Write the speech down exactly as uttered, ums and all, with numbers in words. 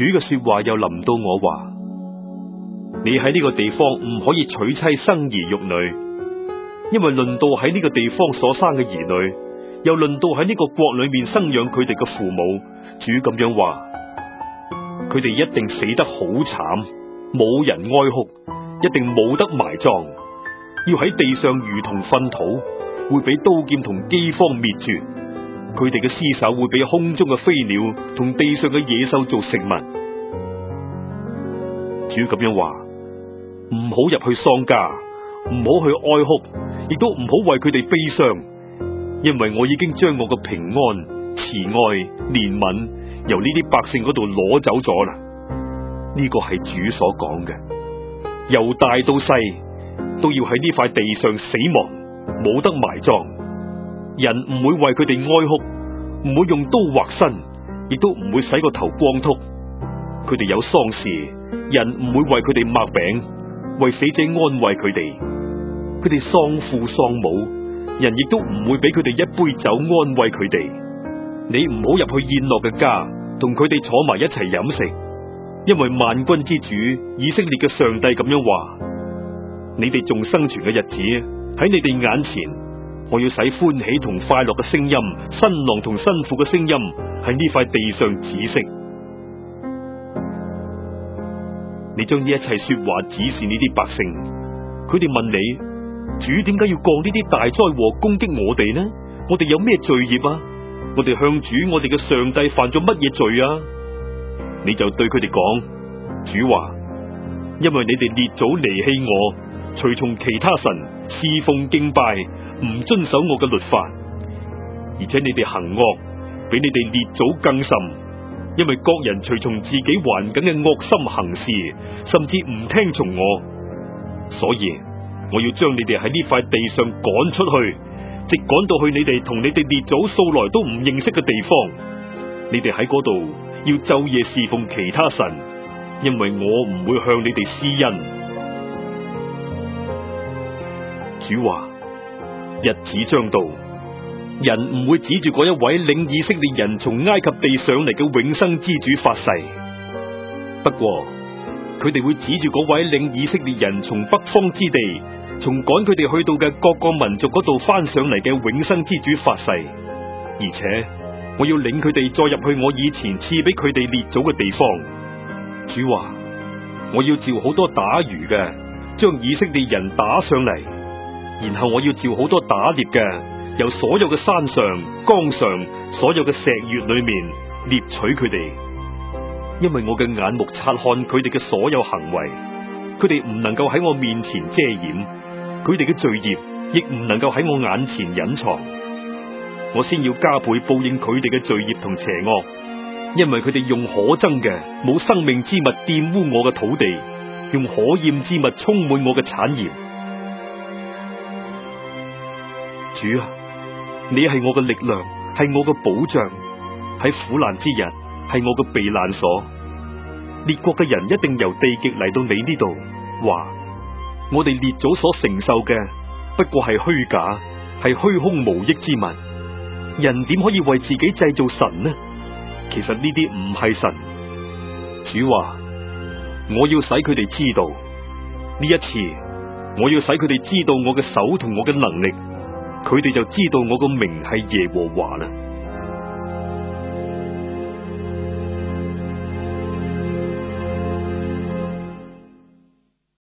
主嘅說話又臨到我話：你喺呢個地方唔可以娶妻生兒育女，因為論到喺呢個地方所生嘅兒女，又論到喺呢個國裏面生養佢哋嘅父母。主咁樣話，佢哋一定死得好慘，冇人哀哭，一定冇得埋葬，要喺地上如同糞土，會俾刀劍同饑荒滅絕。佢哋嘅屍首會俾空中嘅飛鳥同地上嘅野獸做食物。主咁樣話，唔好入去喪家，唔好去哀哭，亦都唔好為佢哋悲傷，因為我已經將我嘅平安、慈愛、憐憫由呢啲百姓嗰度攞走咗啦。呢個係主所講嘅，由大到細都要喺呢塊地上死亡，冇得埋葬。人唔會為佢哋哀哭，唔會用刀劃身，亦都唔會洗個頭光禿。佢哋有喪事，人唔會為佢哋擘餅，為死者安慰佢哋。佢哋喪父喪母，人亦都唔會俾佢哋一杯酒安慰佢哋。你唔好入去宴樂嘅家，同佢哋坐埋一齊飲食，因為萬軍之主以色列嘅上帝咁樣話：你哋仲生存嘅日子喺你哋眼前，我要使歡喜同快樂嘅聲音、新郎同新婦嘅聲音喺呢塊地上止息。你將呢一切說話指示呢啲百姓，佢哋問你：主點解要降呢啲大災禍攻擊我哋呢？我哋有咩罪孽啊？我哋向主我哋嘅上帝犯咗乜嘢罪啊？你就對佢哋講：主話，因為你哋列祖離棄我，隨從其他神，侍奉敬拜，唔遵守我嘅律法，而且你哋行惡，比你哋列祖更甚，因為各人隨從自己頑梗嘅惡心行事，甚至唔聽從我，所以我要將你哋喺呢塊地上趕出去，直趕到去你哋同你哋列祖素來都唔認識嘅地方。你哋喺嗰度要晝夜侍奉其他神，因為我唔會向你哋施恩。主話：日子將到，人唔會指住嗰一位領以色列人從埃及地上嚟嘅永生之主發誓，不過佢哋會指住嗰位領以色列人從北方之地，從趕佢哋去到嘅各個民族嗰度翻上嚟嘅永生之主發誓，而且我要領佢哋再入去我以前賜俾佢哋列祖嘅地方。主話：我要召好多打魚嘅，將以色列人打上嚟，然後我要召好多打獵嘅，由所有嘅山上、江上、所有嘅石穴裏面獵取佢哋，因為我嘅眼目察看佢哋嘅所有行為，佢哋唔能夠喺我面前遮掩，佢哋嘅罪孽亦唔能夠喺我眼前隱藏。我先要加倍報應佢哋嘅罪孽同邪惡，因為佢哋用可憎嘅冇生命之物玷污我嘅土地，用可厭之物充滿我嘅產業。主啊，你係我嘅力量，係我嘅保障，喺苦難之日係我嘅避難所。列國嘅人一定由地極嚟到你呢度，話我哋列祖所承受嘅不過係虛假，係虛空無益之物。人點可以為自己製造神呢？其實呢啲唔係神。主話：我要使佢哋知道，呢一次我要使佢哋知道我嘅手同我嘅能力，佢哋就知道我個名係耶和華啦。